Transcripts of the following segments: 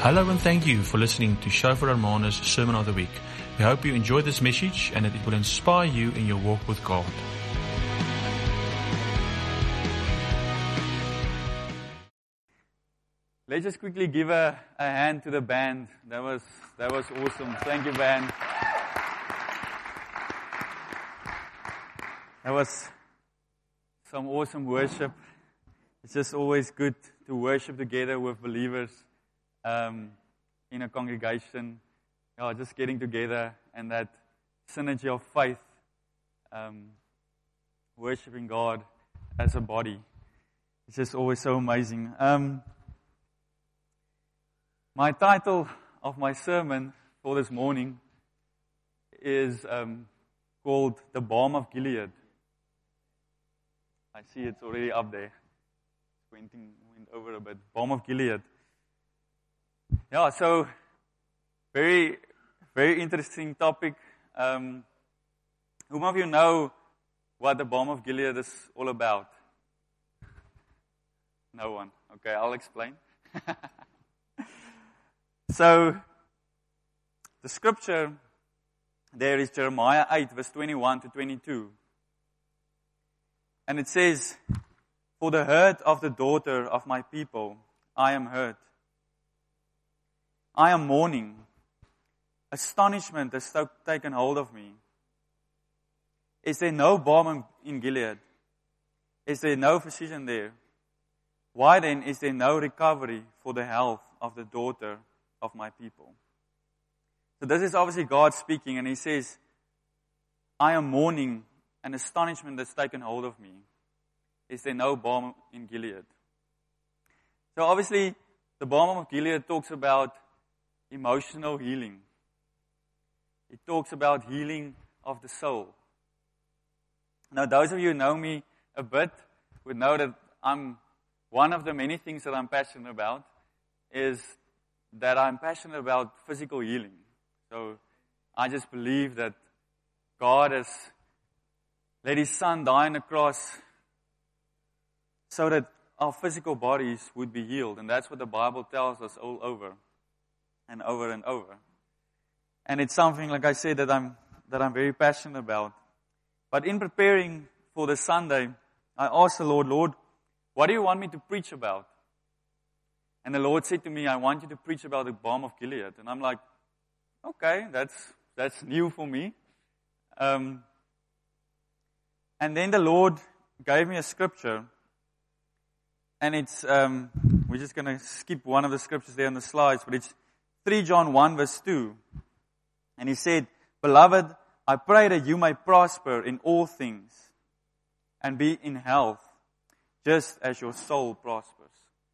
Hello and thank you for listening to Shofar Armana's Sermon of the Week. We hope you enjoyed this message and that it will inspire you in your walk with God. Let's just quickly give a hand to the band. That was awesome. Thank you, band. That was some awesome worship. It's just always good to worship together with believers in a congregation. Just getting together and that synergy of faith, worshiping God as a body. It's just always so amazing. My title of my sermon for this morning is called The Balm of Gilead. I see it's already up there. Went over a bit. Balm of Gilead. Yeah, so very, very interesting topic. Whom of you know what the Balm of Gilead is all about? No one. Okay, I'll explain. So, the scripture there is Jeremiah 8, verse 21 to 22. And it says, "For the hurt of the daughter of my people, I am hurt. I am mourning. Astonishment has taken hold of me. Is there no balm in Gilead? Is there no physician there? Why then is there no recovery for the health of the daughter of my people?" So this is obviously God speaking, and He says, "I am mourning, and astonishment has taken hold of me. Is there no balm in Gilead?" So obviously, the balm of Gilead talks about emotional healing. It talks about healing of the soul. Now, those of you who know me a bit would know that one of the many things that I'm passionate about is that I'm passionate about physical healing. So I just believe that God has let His Son die on the cross so that our physical bodies would be healed. And that's what the Bible tells us all over and over and over. And it's something, like I said, that I'm very passionate about. But in preparing for this Sunday, I asked the Lord, what do you want me to preach about? And the Lord said to me, "I want you to preach about the balm of Gilead." And I'm like, okay, that's new for me. And then the Lord gave me a scripture. And it's, we're just going to skip one of the scriptures there on the slides, but it's 3 John 1 verse 2. And He said, "Beloved, I pray that you may prosper in all things and be in health, just as your soul prospers."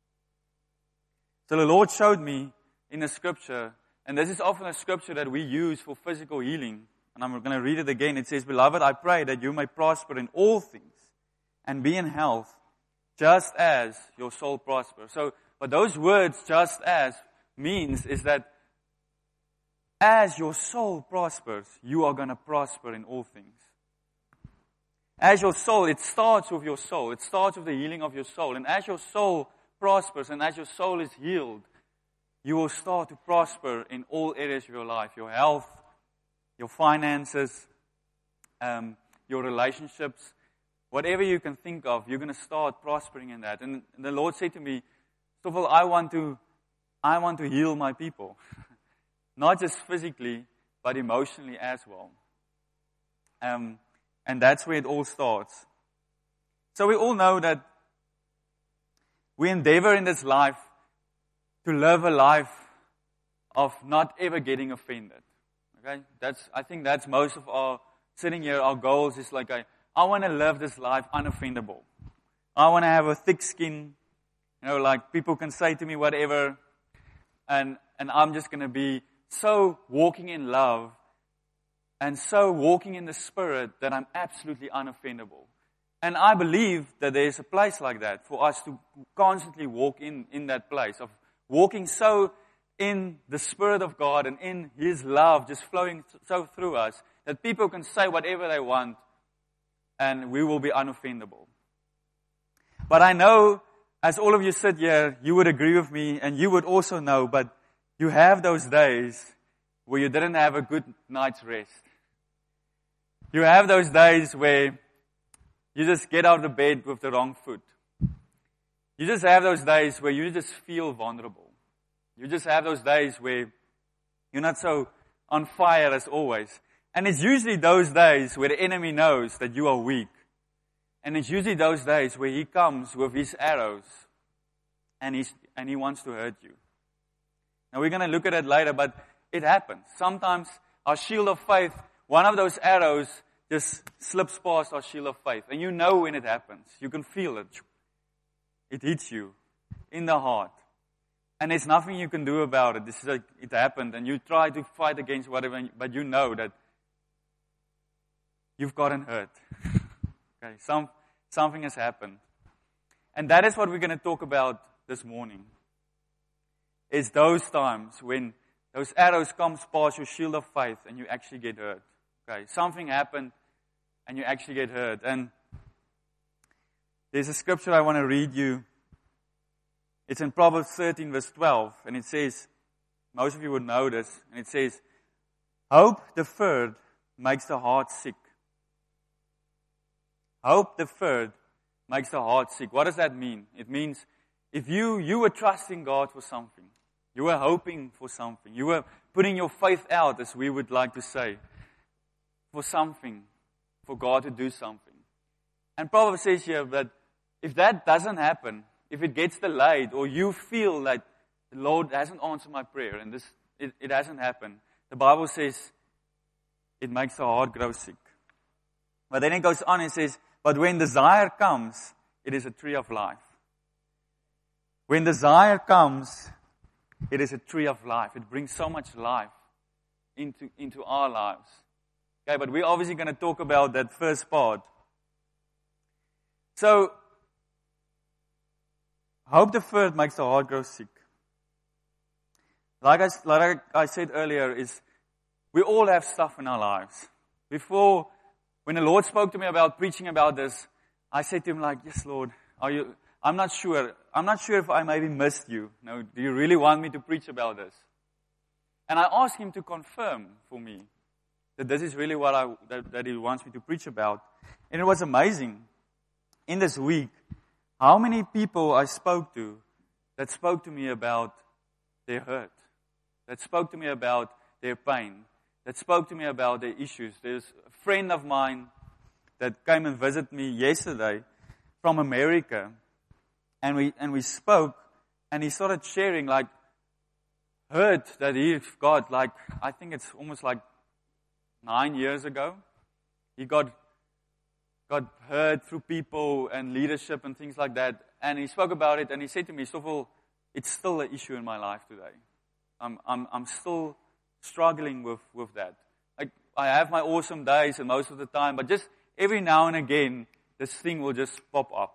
So the Lord showed me in the scripture, and this is often a scripture that we use for physical healing. And I'm going to read it again. It says, "Beloved, I pray that you may prosper in all things and be in health, just as your soul prospers." So, what those words, "just as," means is that as your soul prospers, you are going to prosper in all things. As your soul, it starts with your soul. It starts with the healing of your soul. And as your soul prospers and as your soul is healed, you will start to prosper in all areas of your life. Your health, your finances, your relationships, whatever you can think of, you're going to start prospering in that. And the Lord said to me, "Stoffel, I want to heal my people." Not just physically, but emotionally as well. And that's where it all starts. So we all know that we endeavor in this life to live a life of not ever getting offended. Okay? I think that's most of our sitting here, our goals is like, I want to live this life unoffendable. I want to have a thick skin. Like people can say to me whatever, and I'm just going to be so walking in love and so walking in the Spirit that I'm absolutely unoffendable. And I believe that there's a place like that for us to constantly walk in that place of walking so in the Spirit of God and in His love just flowing so through us that people can say whatever they want and we will be unoffendable. But I know, as all of you sit here, you would agree with me and you would also know, but You have those days where you didn't have a good night's rest. You have those days where you just get out of bed with the wrong foot. You just have those days where you just feel vulnerable. You just have those days where you're not so on fire as always. And it's usually those days where the enemy knows that you are weak. And it's usually those days where he comes with his arrows and he wants to hurt you. Now we're going to look at it later, but it happens. Sometimes our shield of faith, one of those arrows just slips past our shield of faith. And you know when it happens. You can feel it. It hits you in the heart. And there's nothing you can do about it. This is like, it happened, and you try to fight against whatever, but you know that you've gotten hurt. Okay, something has happened. And that is what we're going to talk about this morning. It's those times when those arrows come past your shield of faith and you actually get hurt. Okay, something happened and you actually get hurt. And there's a scripture I want to read you. It's in Proverbs 13 verse 12, and it says, most of you would know this, and it says, hope deferred makes the heart sick. Hope deferred makes the heart sick. What does that mean? It means if you were trusting God for something, you were hoping for something, you were putting your faith out, as we would like to say, for something, for God to do something. And Proverbs says here that if that doesn't happen, if it gets delayed, or you feel like the Lord hasn't answered my prayer and it hasn't happened, the Bible says it makes the heart grow sick. But then it goes on and says, but when desire comes, it is a tree of life. When desire comes, it is a tree of life. It brings so much life into our lives. Okay, but we're obviously going to talk about that first part. So, hope deferred makes the heart grow sick. Like I said earlier, is we all have stuff in our lives. Before, when the Lord spoke to me about preaching about this, I said to him like, yes, Lord, I'm not sure. I'm not sure if I maybe missed you. No, do you really want me to preach about this? And I asked him to confirm for me that this is really what that he wants me to preach about. And it was amazing. In this week, how many people I spoke to that spoke to me about their hurt, that spoke to me about their pain, that spoke to me about their issues. There's a friend of mine that came and visited me yesterday from America, and we spoke, and he started sharing like hurt that he got, like I think it's almost like 9 years ago. He got hurt through people and leadership and things like that, and he spoke about it, and he said to me, Stoffel, it's still an issue in my life today. I'm still struggling with that. Like, I have my awesome days and most of the time, but just every now and again, this thing will just pop up.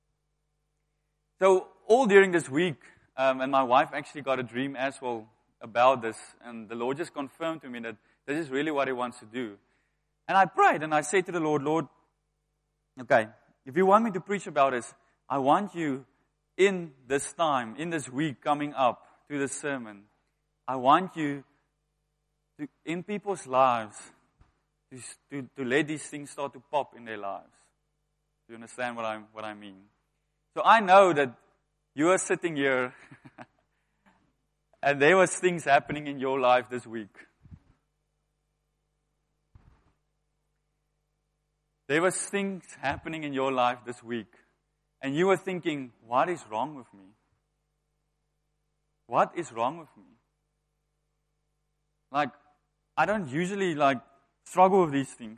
So all during this week, and my wife actually got a dream as well about this, and the Lord just confirmed to me that this is really what He wants to do. And I prayed, and I said to the Lord, okay, if you want me to preach about this, I want you in this time, in this week coming up to this sermon, I want you to, in people's lives, to let these things start to pop in their lives. Do you understand what I mean? So I know that you are sitting here and there was things happening in your life this week. There was things happening in your life this week. And you were thinking, what is wrong with me? What is wrong with me? Like, I don't usually struggle with these things.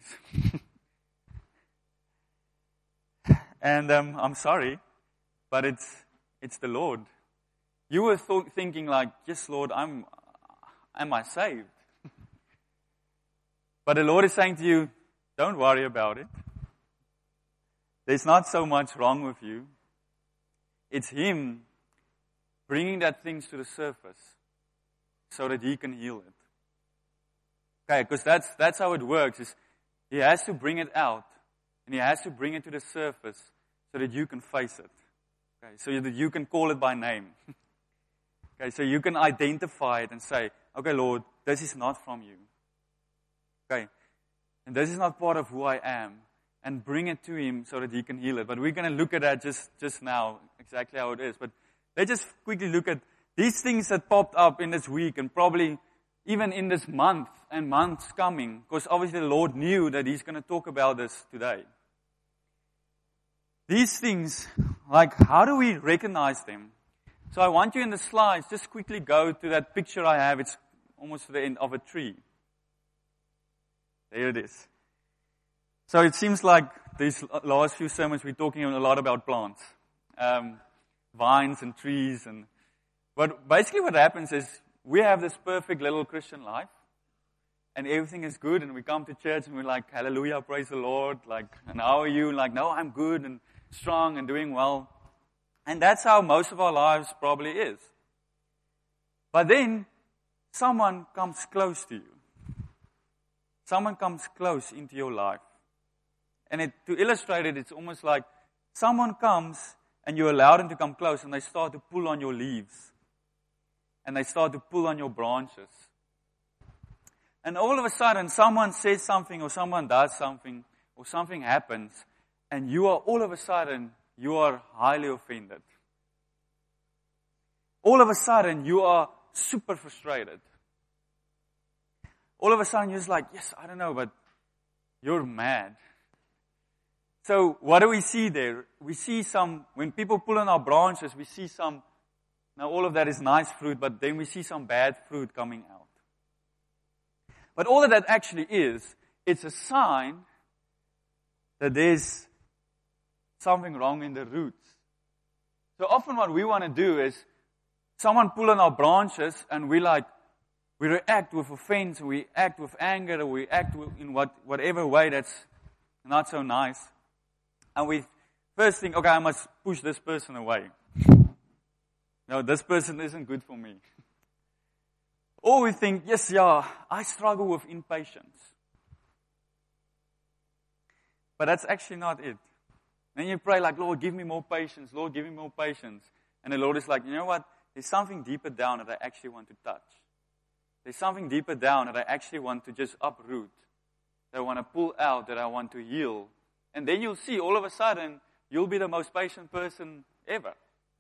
And I'm sorry, but it's the Lord. You were thinking like, yes, Lord, am I saved? But the Lord is saying to you, don't worry about it. There's not so much wrong with you. It's Him bringing that things to the surface so that He can heal it. Okay, because that's how it works. Is He has to bring it out, and He has to bring it to the surface so that you can face it. Okay, so that you can call it by name. Okay, so you can identify it and say, okay, Lord, this is not from you. Okay, and this is not part of who I am. And bring it to Him so that He can heal it. But we're going to look at that just now, exactly how it is. But let's just quickly look at these things that popped up in this week and probably even in this month and months coming. Because obviously the Lord knew that He's going to talk about this today. These things, like how do we recognize them? So I want you in the slides, just quickly go to that picture I have. It's almost to the end of a tree. There it is. So it seems like these last few sermons we're talking a lot about plants, vines and trees. But basically what happens is we have this perfect little Christian life and everything is good and we come to church and we're like, hallelujah, praise the Lord. Like, and how are you? Like, no, I'm good and strong and doing well. And that's how most of our lives probably is. But then someone comes close to you. Someone comes close into your life. And to illustrate it, it's almost like someone comes and you allow them to come close and they start to pull on your leaves. And they start to pull on your branches. And all of a sudden, someone says something or someone does something or something happens and you are all of a sudden, you are highly offended. All of a sudden, you are super frustrated. All of a sudden, you're just like, yes, I don't know, but you're mad. So what do we see there? We see when people pull on our branches, we see now all of that is nice fruit, but then we see some bad fruit coming out. But all of that actually is, it's a sign that there's something wrong in the roots. So often what we want to do is, someone pull on our branches and we react with offense, we act with anger, or we act in whatever way that's not so nice. And we first think, okay, I must push this person away. No, this person isn't good for me. Or we think, yes, I struggle with impatience. But that's actually not it. Then you pray like, Lord, give me more patience. Lord, give me more patience. And the Lord is like, you know what? There's something deeper down that I actually want to touch. There's something deeper down that I actually want to just uproot. That I want to pull out, that I want to heal. And then you'll see, all of a sudden, you'll be the most patient person ever.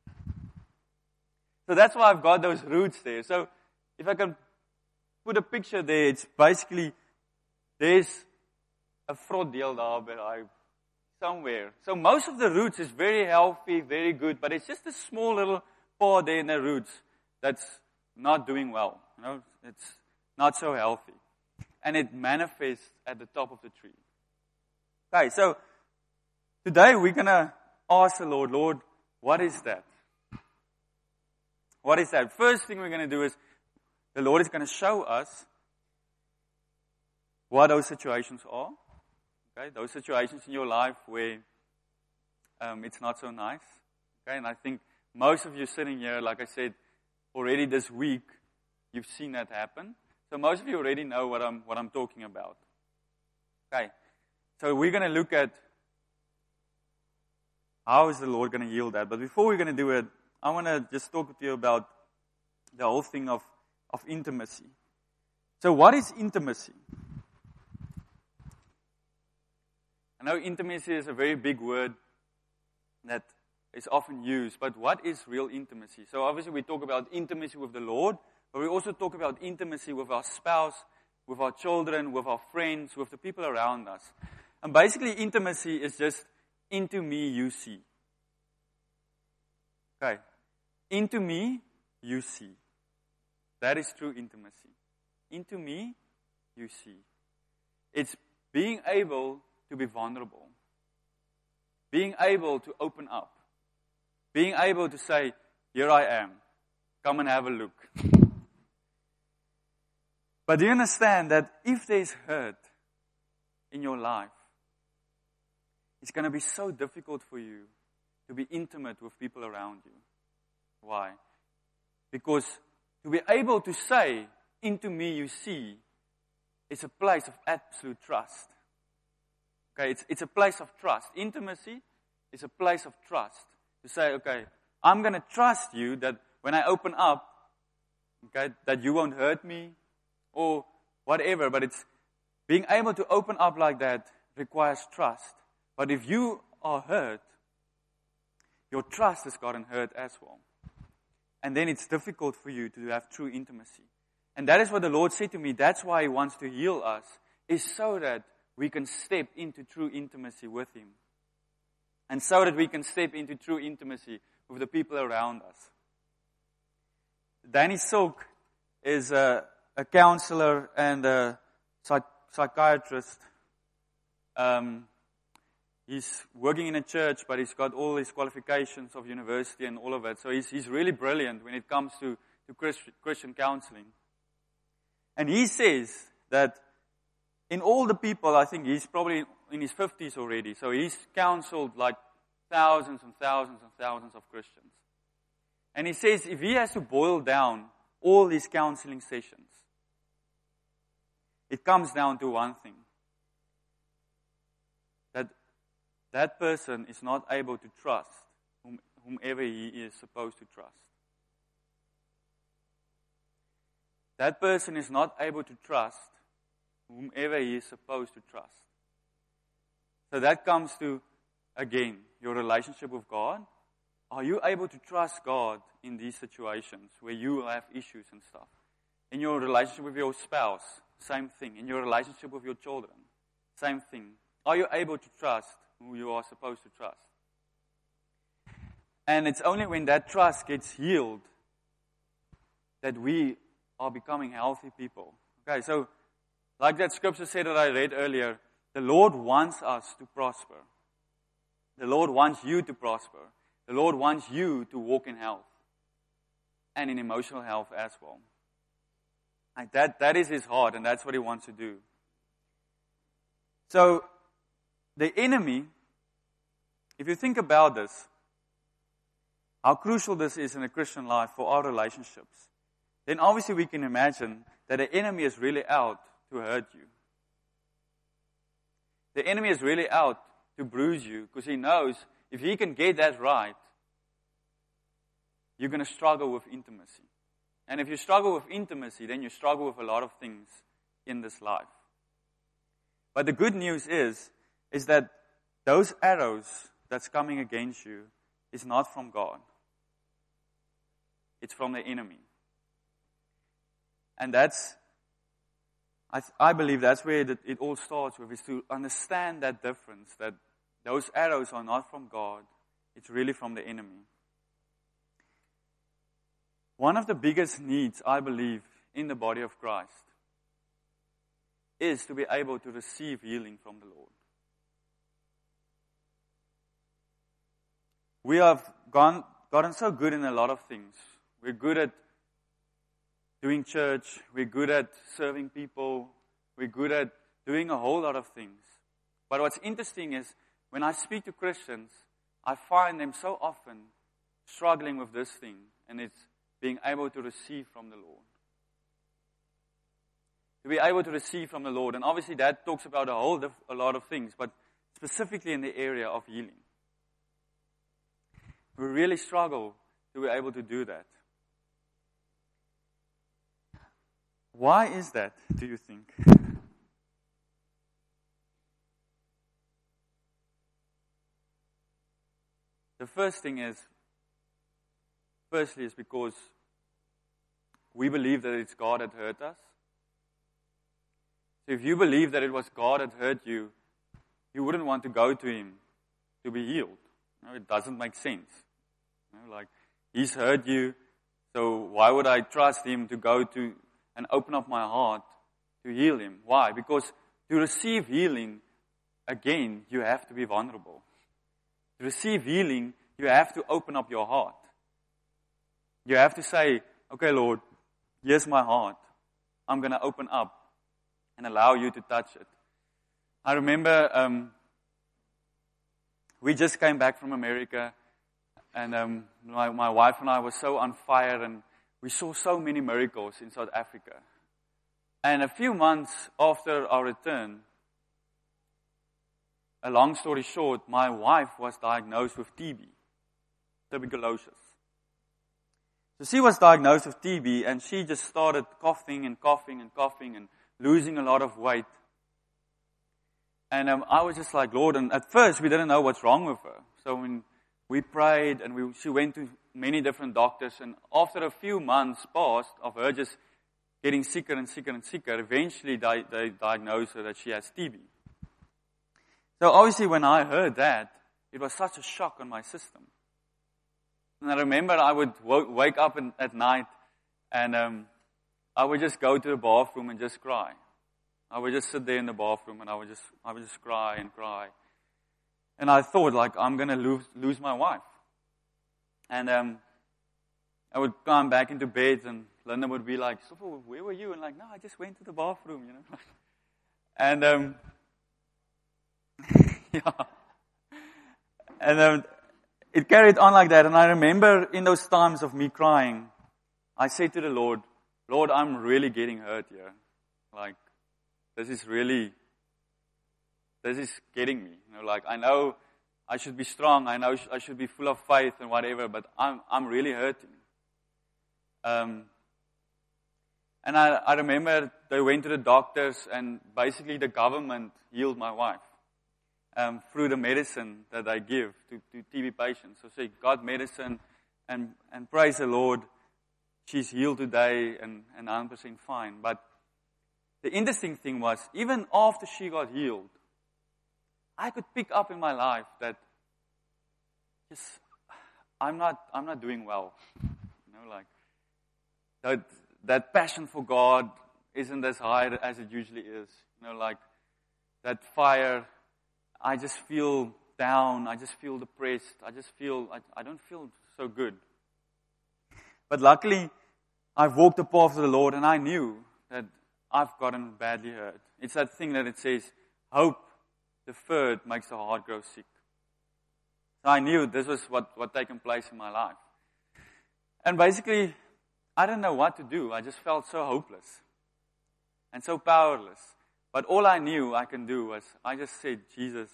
So that's why I've got those roots there. So if I can put a picture there, it's basically, there's a vrot deel daar somewhere. So most of the roots is very healthy, very good, but it's just a small little part there in the roots that's not doing well. It's not so healthy. And it manifests at the top of the tree. Okay, so today we're going to ask the Lord, what is that? What is that? First thing we're going to do is, the Lord is going to show us what those situations are. Okay, those situations in your life where it's not so nice. Okay, and I think most of you sitting here, like I said, already this week, you've seen that happen. So most of you already know what I'm talking about. Okay. So we're going to look at how is the Lord going to heal that. But before we're going to do it, I want to just talk to you about the whole thing of intimacy. So what is intimacy? I know intimacy is a very big word that is often used, but what is real intimacy? So obviously we talk about intimacy with the Lord, but we also talk about intimacy with our spouse, with our children, with our friends, with the people around us. And basically intimacy is just, into me you see. Okay. Into me you see. That is true intimacy. Into me you see. It's being able to be vulnerable. Being able to open up. Being able to say, here I am. Come and have a look. But do you understand that if there's hurt in your life, it's going to be so difficult for you to be intimate with people around you. Why? Because to be able to say, into me you see, it's a place of absolute trust. Okay, it's a place of trust. Intimacy is a place of trust. To say, okay, I'm going to trust you that when I open up, Okay, that you won't hurt me or whatever, but it's being able to open up like that requires trust. But if you are hurt, your trust has gotten hurt as well. And then it's difficult for you to have true intimacy. And that is what the Lord said to me. That's why He wants to heal us, is so that we can step into true intimacy with Him. And so that we can step into true intimacy with the people around us. Danny Silk is a counselor and a psychiatrist. He's working in a church, but he's got all his qualifications of university and all of it. So he's really brilliant when it comes to Christian counseling. And he says that in all the people, I think he's probably in his 50s already. So he's counseled like thousands and thousands and thousands of Christians. And he says if he has to boil down all these counseling sessions, it comes down to one thing. That person is not able to trust whomever he is supposed to trust. That person is not able to trust whomever he is supposed to trust. So that comes to, again, your relationship with God. Are you able to trust God in these situations where you have issues and stuff? In your relationship with your spouse, same thing. In your relationship with your children, same thing. Are you able to trust who you are supposed to trust? And it's only when that trust gets healed that we are becoming healthy people. Okay, so like that scripture said that I read earlier, the Lord wants us to prosper. The Lord wants you to prosper. The Lord wants you to walk in health and in emotional health as well. Like that is His heart, and that's what He wants to do. So, the enemy, if you think about this, how crucial this is in a Christian life for our relationships, then obviously we can imagine that the enemy is really out to hurt you. The enemy is really out to bruise you because he knows if he can get that right, you're going to struggle with intimacy. And if you struggle with intimacy, then you struggle with a lot of things in this life. But the good news is that those arrows that's coming against you is not from God. It's from the enemy. And I believe that's where it all starts with, is to understand that difference, that those arrows are not from God, it's really from the enemy. One of the biggest needs, I believe, in the body of Christ is to be able to receive healing from the Lord. We have gotten so good in a lot of things. We're good at doing church. We're good at serving people. We're good at doing a whole lot of things. But what's interesting is when I speak to Christians, I find them so often struggling with this thing, and it's being able to receive from the Lord. To be able to receive from the Lord. And obviously that talks about a lot of things, but specifically in the area of healing. We really struggle to be able to do that. Why is that, do you think? The first thing is, firstly, is because we believe that it's God that hurt us. So if you believe that it was God that hurt you, you wouldn't want to go to Him to be healed. It doesn't make sense. Like, He's hurt you, so why would I trust Him to go to and open up my heart to heal him? Why? Because to receive healing, again, you have to be vulnerable. To receive healing, you have to open up your heart. You have to say, okay, Lord, here's my heart. I'm going to open up and allow you to touch it. I remember we just came back from America, and my wife and I were so on fire, and we saw so many miracles in South Africa. And a few months after our return, a long story short, my wife was diagnosed with TB, tuberculosis. So she was diagnosed with TB, and she just started coughing and coughing and coughing and losing a lot of weight. And I was just like, Lord, and at first we didn't know what's wrong with her. So when we prayed and she went to many different doctors, and after a few months passed of her just getting sicker and sicker and sicker, eventually they diagnosed her that she has TB. So obviously when I heard that, it was such a shock on my system. And I remember I would wake up at night and I would just go to the bathroom and just cry. I would just sit there in the bathroom and I would just cry and cry. And I thought, like, I'm going to lose my wife. And I would come back into bed and Linda would be like, so where were you? And like, no, I just went to the bathroom, And yeah. And it carried on like that. And I remember in those times of me crying, I said to the Lord, Lord, I'm really getting hurt here. Like, this is getting me. Like, I know I should be strong. I know I should be full of faith and whatever, but I'm really hurting. And I remember they went to the doctors, and basically the government healed my wife through the medicine that they give to TB patients. So she got medicine, and praise the Lord, she's healed today and 100% fine. But the interesting thing was, even after she got healed, I could pick up in my life that I'm not doing well. Like that passion for God isn't as high as it usually is. Like that fire, I just feel down. I just feel depressed. I don't feel so good. But luckily, I've walked the path of the Lord, and I knew that I've gotten badly hurt. It's that thing that it says, hope deferred makes the heart grow sick. So I knew this was what taken place in my life. And basically, I didn't know what to do. I just felt so hopeless and so powerless. But all I knew I can do was, I just said, Jesus,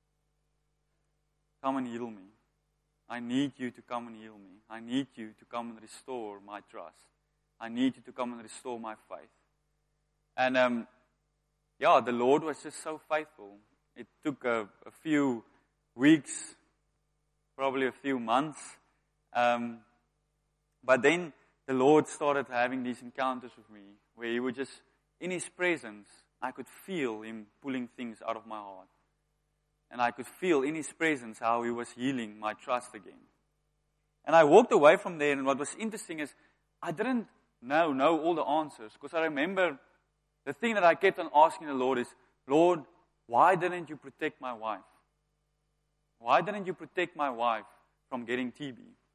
come and heal me. I need you to come and heal me. I need you to come and restore my trust. I need you to come and restore my faith. And the Lord was just so faithful. It took a few weeks, probably a few months. But then the Lord started having these encounters with me, where He would just, in His presence, I could feel Him pulling things out of my heart. And I could feel in His presence how He was healing my trust again. And I walked away from there, and what was interesting is, I didn't know all the answers, because I remember the thing that I kept on asking the Lord is, Lord, why didn't you protect my wife? Why didn't you protect my wife from getting TB?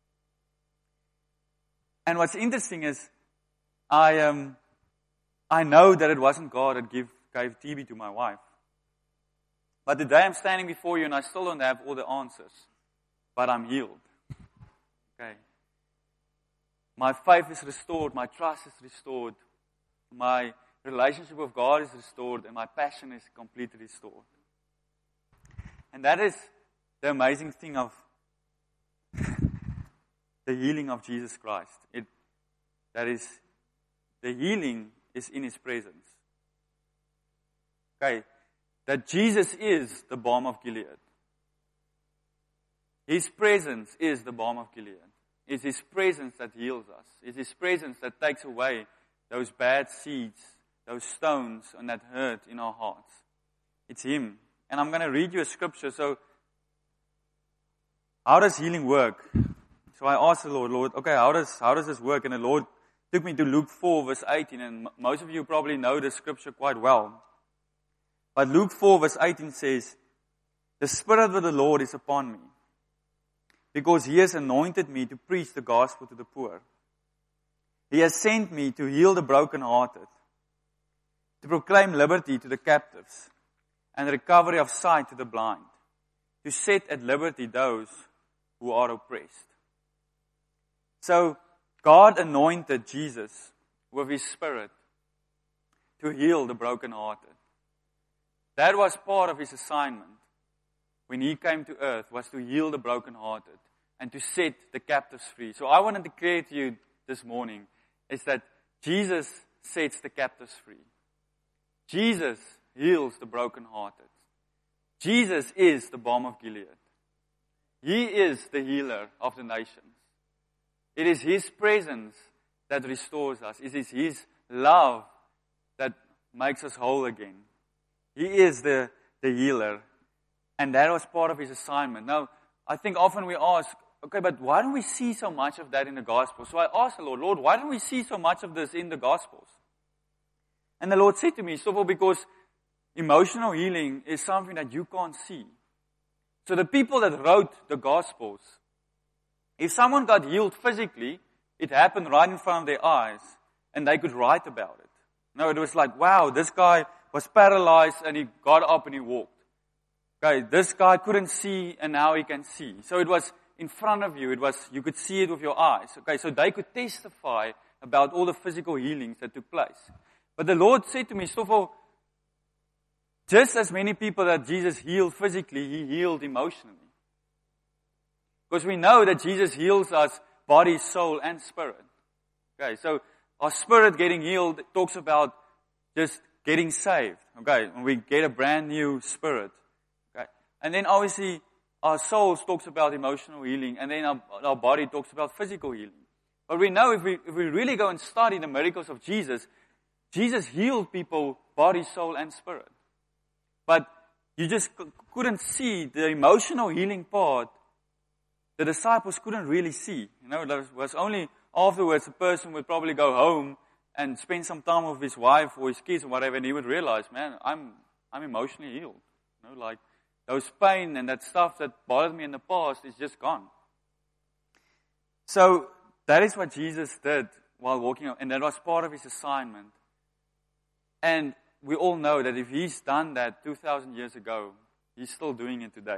And what's interesting is, I know that it wasn't God that gave TB to my wife. But today I'm standing before you and I still don't have all the answers. But I'm healed. Okay. My faith is restored. My trust is restored. My relationship with God is restored. And my passion is completely restored. And that is the amazing thing of the healing of Jesus Christ. The healing is in His presence. Okay. That Jesus is the balm of Gilead. His presence is the balm of Gilead. It's His presence that heals us. It's His presence that takes away those bad seeds, those stones, and that hurt in our hearts. It's Him. And I'm going to read you a scripture. So, how does healing work? So I asked the Lord, okay, how does this work? And the Lord took me to Luke 4, verse 18. And most of you probably know this scripture quite well. But Luke 4, verse 18 says, the Spirit of the Lord is upon me, because He has anointed me to preach the gospel to the poor. He has sent me to heal the brokenhearted, to proclaim liberty to the captives, and recovery of sight to the blind, to set at liberty those who are oppressed. So, God anointed Jesus with His Spirit to heal the brokenhearted. That was part of His assignment when He came to earth, was to heal the brokenhearted and to set the captives free. So I want to declare to you this morning is that Jesus sets the captives free. Jesus heals the brokenhearted. Jesus is the balm of Gilead. He is the healer of the nations. It is His presence that restores us. It is His love that makes us whole again. He is the healer. And that was part of His assignment. Now, I think often we ask, okay, but why don't we see so much of that in the Gospels? So I asked the Lord, why don't we see so much of this in the Gospels? And the Lord said to me, Stoffel, because emotional healing is something that you can't see. So the people that wrote the Gospels, if someone got healed physically, it happened right in front of their eyes, and they could write about it. No, it was like, wow, this guy was paralyzed and he got up and he walked. Okay, this guy couldn't see and now he can see. So it was in front of you. You could see it with your eyes. Okay, so they could testify about all the physical healings that took place. But the Lord said to me, Stoffel, just as many people that Jesus healed physically, He healed emotionally. Because we know that Jesus heals us body, soul, and spirit. Okay, so our spirit getting healed talks about just getting saved. Okay, when we get a brand new spirit. Okay, and then obviously our souls talks about emotional healing, and then our body talks about physical healing. But we know if we really go and study the miracles of Jesus, Jesus healed people body, soul, and spirit. But you just couldn't see the emotional healing part. The disciples couldn't really see. You know, there was only afterwards a person would probably go home and spend some time with his wife or his kids or whatever, and he would realize, man, I'm emotionally healed. You know, like those pain and that stuff that bothered me in the past is just gone. So that is what Jesus did while walking, and that was part of His assignment. And we all know that if He's done that 2,000 years ago, He's still doing it today.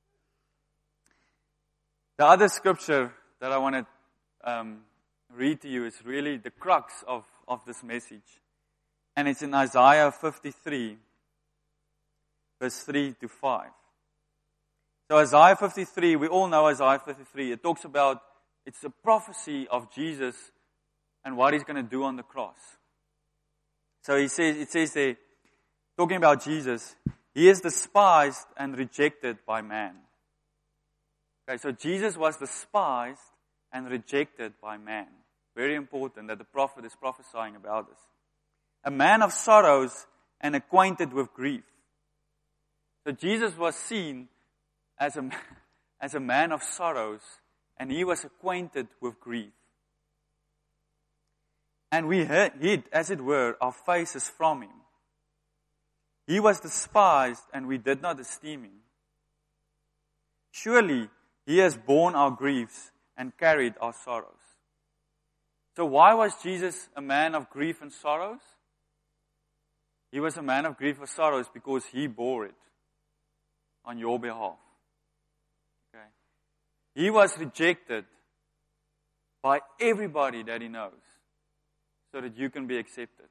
The other scripture that I want to read to you is really the crux of this message. And it's in Isaiah 53, verse 3 to 5. So Isaiah 53, we all know Isaiah 53. It talks about, it's a prophecy of Jesus and what He's going to do on the cross. So it says there, talking about Jesus, He is despised and rejected by man. Okay, so Jesus was despised and rejected by man. Very important that the prophet is prophesying about this. A man of sorrows and acquainted with grief. So Jesus was seen as a man of sorrows, and He was acquainted with grief. And we hid, as it were, our faces from Him. He was despised, and we did not esteem Him. Surely He has borne our griefs and carried our sorrows. So why was Jesus a man of grief and sorrows? He was a man of grief and sorrows because He bore it on your behalf. Okay. He was rejected by everybody that He knows, so that you can be accepted.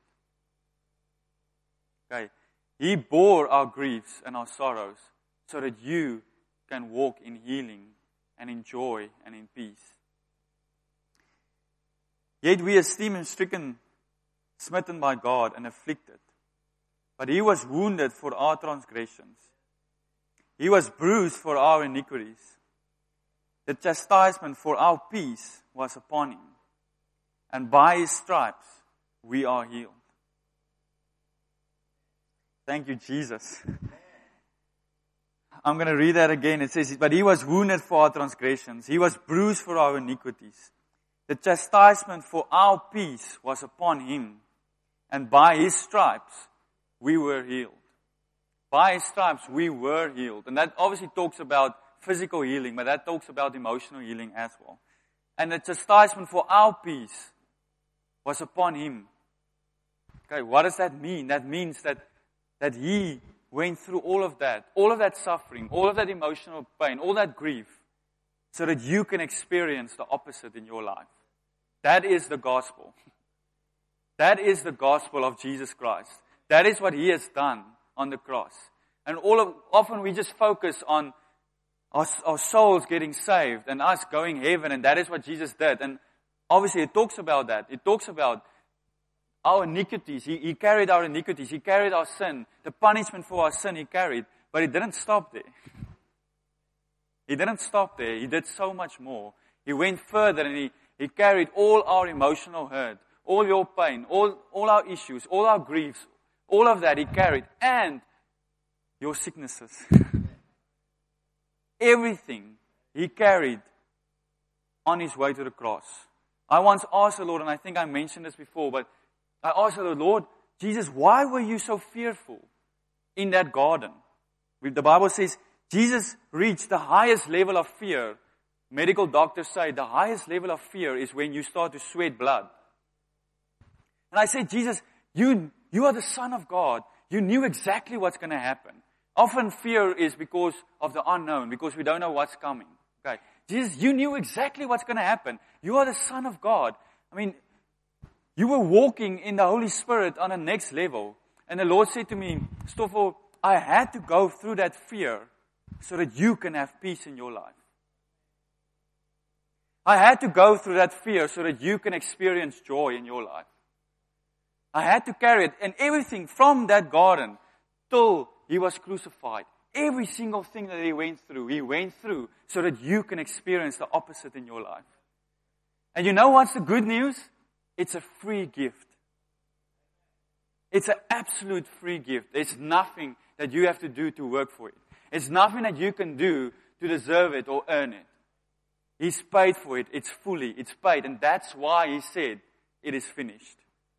Okay. He bore our griefs and our sorrows so that you can walk in healing and in joy and in peace. Yet we esteem Him stricken, smitten by God, and afflicted. But He was wounded for our transgressions. He was bruised for our iniquities. The chastisement for our peace was upon Him. And by His stripes we are healed. Thank you, Jesus. I'm going to read that again. It says, but He was wounded for our transgressions. He was bruised for our iniquities. The chastisement for our peace was upon Him. And by His stripes we were healed. By His stripes we were healed. And that obviously talks about physical healing, but that talks about emotional healing as well. And the chastisement for our peace was upon Him. Okay, what does that mean? That means that He went through all of that suffering, all of that emotional pain, all that grief, so that you can experience the opposite in your life. That is the gospel. That is the gospel of Jesus Christ. That is what He has done on the cross. And often we just focus on our souls getting saved and us going heaven, and that is what Jesus did. And obviously it talks about that. It talks about our iniquities. He carried our iniquities. He carried our sin. The punishment for our sin He carried. But it didn't stop there. He didn't stop there. He did so much more. He went further and He carried all our emotional hurt, all your pain, all our issues, all our griefs, all of that He carried. And your sicknesses. Everything He carried on His way to the cross. I once asked the Lord, and I think I mentioned this before, but I asked the Lord, Jesus, why were you so fearful in that garden? The Bible says Jesus reached the highest level of fear. Medical doctors say the highest level of fear is when you start to sweat blood. And I said, Jesus, you are the Son of God. You knew exactly what's going to happen. Often fear is because of the unknown, because we don't know what's coming. Okay, Jesus, you knew exactly what's going to happen. You are the Son of God. I mean, you were walking in the Holy Spirit on a next level. And the Lord said to me, Stoffel, I had to go through that fear so that you can have peace in your life. I had to go through that fear so that you can experience joy in your life. I had to carry it. And everything from that garden till He was crucified, every single thing that He went through so that you can experience the opposite in your life. And you know what's the good news? It's a free gift. It's an absolute free gift. There's nothing that you have to do to work for it. It's nothing that you can do to deserve it or earn it. He's paid for it. It's paid. And that's why He said, it is finished.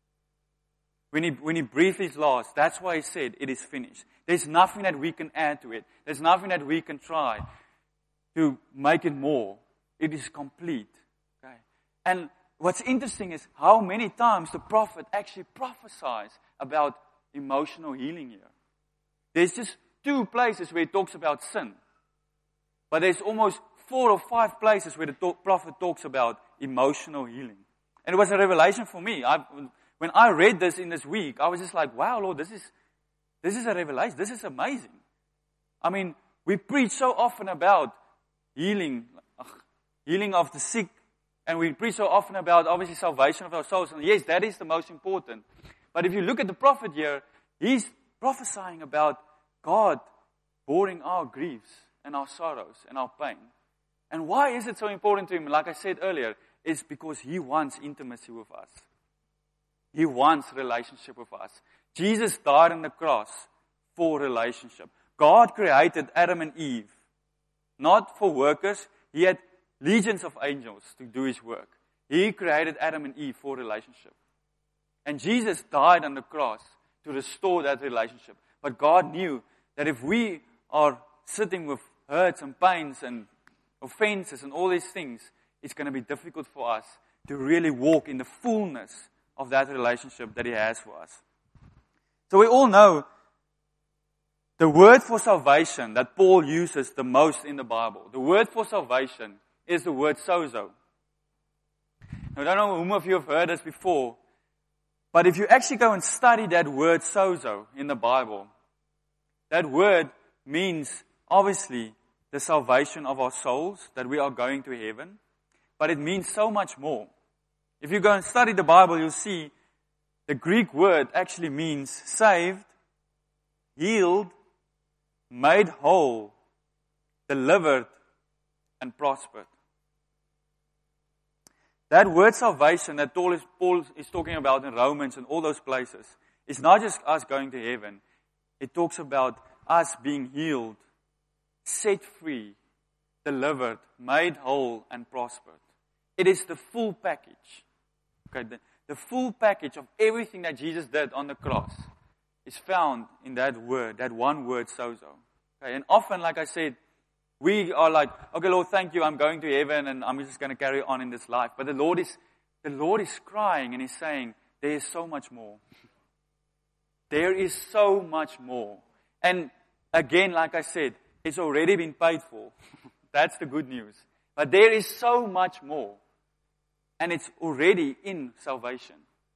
When he breathed His last, that's why He said, it is finished. There's nothing that we can add to it. There's nothing that we can try to make it more. It is complete. Okay? And what's interesting is how many times the prophet actually prophesies about emotional healing here. There's just 2 places where it talks about sin. But there's almost 4 or 5 places where the prophet talks about emotional healing. And it was a revelation for me. When I read this in this week, I was just like, wow, Lord, this is a revelation. This is amazing. I mean, we preach so often about healing of the sick, and we preach so often about, obviously, salvation of our souls. And yes, that is the most important. But if you look at the prophet here, he's prophesying about God bearing our griefs and our sorrows and our pain. And why is it so important to Him? Like I said earlier, it's because He wants intimacy with us. He wants relationship with us. Jesus died on the cross for relationship. God created Adam and Eve, not for workers. He had legions of angels to do His work. He created Adam and Eve for relationship. And Jesus died on the cross to restore that relationship. But God knew that if we are sitting with hurts and pains and offenses and all these things, it's going to be difficult for us to really walk in the fullness of that relationship that He has for us. So we all know the word for salvation that Paul uses the most in the Bible. The word for salvation is the word sozo. Now, I don't know whom of you have heard this before, but if you actually go and study that word sozo in the Bible, that word means, obviously, the salvation of our souls, that we are going to heaven, but it means so much more. If you go and study the Bible, you'll see the Greek word actually means saved, healed, made whole, delivered, and prospered. That word salvation that Paul is talking about in Romans and all those places is not just us going to heaven. It talks about us being healed, set free, delivered, made whole, and prospered. It is the full package. Okay, the full package of everything that Jesus did on the cross is found in that word, that one word, sozo. Okay, and often, like I said, we are like, okay, Lord, thank you, I'm going to heaven and I'm just going to carry on in this life. But the Lord is crying and He's saying, there is so much more. There is so much more. And again, like I said, it's already been paid for. That's the good news. But there is so much more. And it's already in salvation.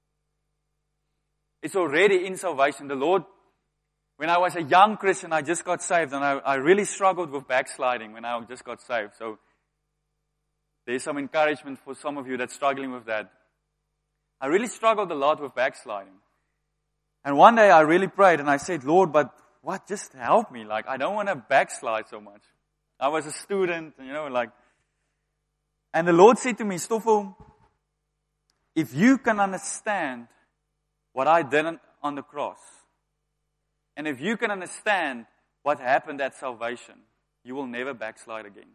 It's already in salvation. The Lord, when I was a young Christian, I just got saved, and I really struggled with backsliding when I just got saved. So there's some encouragement for some of you that's struggling with that. I really struggled a lot with backsliding. And one day I really prayed and I said, Lord, but what? Just help me. Like, I don't want to backslide so much. I was a student, and the Lord said to me, Stoffel, if you can understand what I did on the cross, and if you can understand what happened at salvation, you will never backslide again.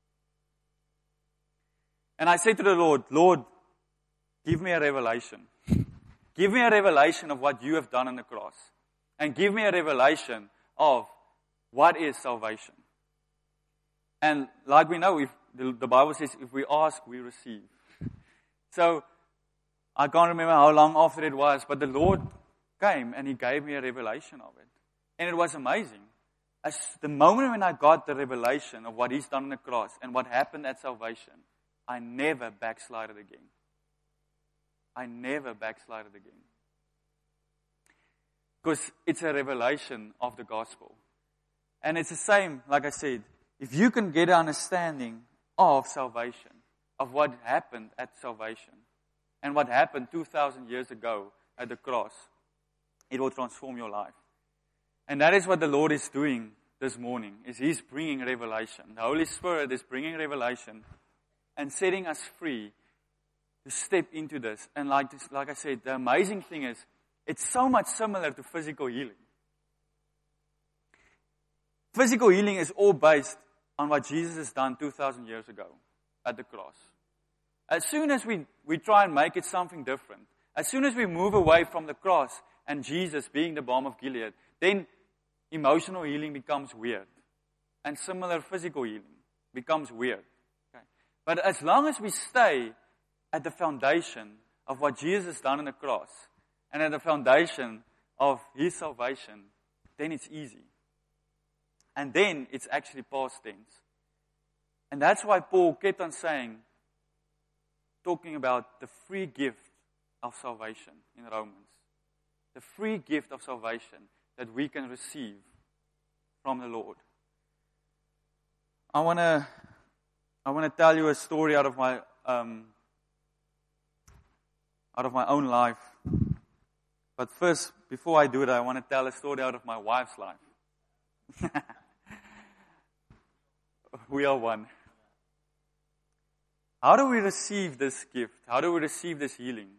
And I said to the Lord, Lord, give me a revelation. Give me a revelation of what you have done on the cross. And give me a revelation of what is salvation. And like we know, if the Bible says, if we ask, we receive. So, I can't remember how long after it was, but the Lord came and He gave me a revelation of it. And it was amazing. As the moment when I got the revelation of what He's done on the cross and what happened at salvation, I never backslided again. I never backslided again. Because it's a revelation of the gospel. And it's the same, like I said, if you can get an understanding of salvation, of what happened at salvation, and what happened 2,000 years ago at the cross, it will transform your life. And that is what the Lord is doing this morning, is He's bringing revelation. The Holy Spirit is bringing revelation and setting us free to step into this. And like I said, the amazing thing is, it's so much similar to physical healing. Physical healing is all based on what Jesus has done 2,000 years ago at the cross. As soon as we try and make it something different, as soon as we move away from the cross and Jesus being the balm of Gilead, then emotional healing becomes weird. And similar physical healing becomes weird. Okay? But as long as we stay at the foundation of what Jesus has done on the cross, and at the foundation of His salvation, then it's easy. And then it's actually past tense. And that's why Paul kept on talking about the free gift of salvation in Romans. The free gift of salvation that we can receive from the Lord. I want to tell you a story out of my own life. But first, before I do that, I want to tell a story out of my wife's life. We are one. How do we receive this gift? How do we receive this healing?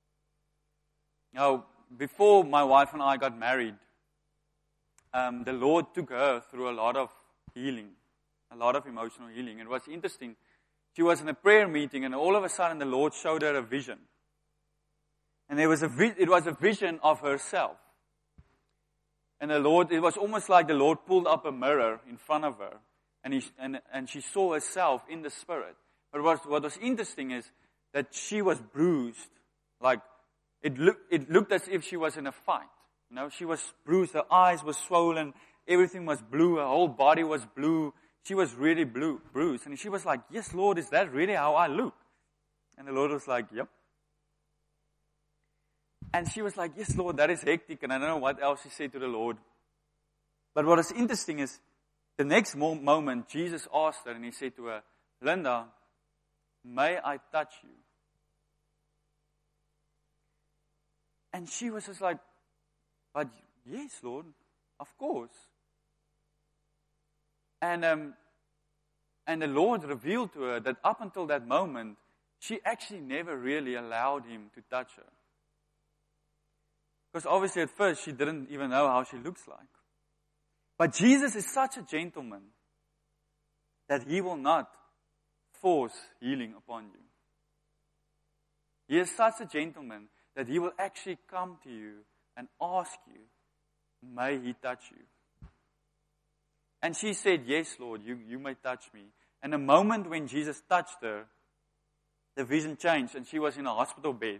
Now, before my wife and I got married, the Lord took her through a lot of healing, a lot of emotional healing. It was interesting. She was in a prayer meeting, and all of a sudden the Lord showed her a vision. And it was a vision of herself. And it was almost like the Lord pulled up a mirror in front of her, and she saw herself in the Spirit. But what was interesting is that she was bruised. Like, it looked as if she was in a fight. She was bruised, her eyes were swollen, everything was blue, her whole body was blue. She was really bruised. And she was like, yes, Lord, is that really how I look? And the Lord was like, yep. And she was like, yes, Lord, that is hectic. And I don't know what else she said to the Lord. But what is interesting is, the next moment, Jesus asked her, and He said to her, Linda, may I touch you? And she was just like, but yes, Lord, of course. And the Lord revealed to her that up until that moment, she actually never really allowed Him to touch her. Because obviously at first she didn't even know how she looks like. But Jesus is such a gentleman that He will not force healing upon you. He is such a gentleman that He will actually come to you and ask you, may He touch you? And she said, yes, Lord, you may touch me. And the moment when Jesus touched her, the vision changed and she was in a hospital bed.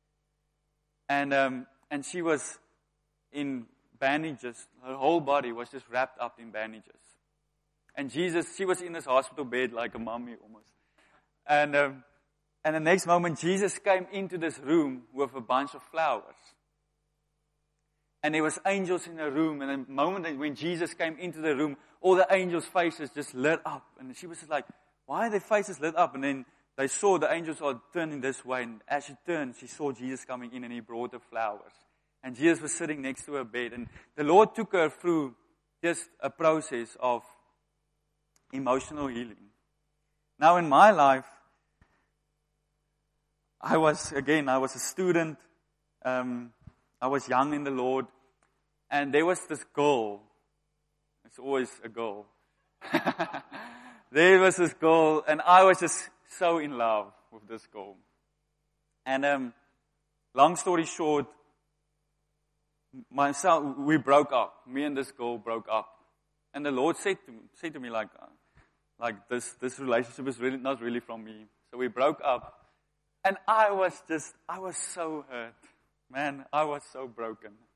And she was in bandages. Her whole body was just wrapped up in bandages. And she was in this hospital bed like a mummy almost. And the next moment, Jesus came into this room with a bunch of flowers. And there was angels in the room. And the moment when Jesus came into the room, all the angels' faces just lit up. And she was just like, why are their faces lit up? And then they saw the angels are turning this way, and as she turned, she saw Jesus coming in, and he brought her flowers. And Jesus was sitting next to her bed, and the Lord took her through just a process of emotional healing. Now in my life, I was a student, I was young in the Lord, and there was this girl. It's always a girl. There was this girl, and I was just so in love with this girl. And long story short, we broke up. Me and this girl broke up. And the Lord said to me like this relationship is really not really from me. So we broke up. And I was so hurt. Man, I was so broken.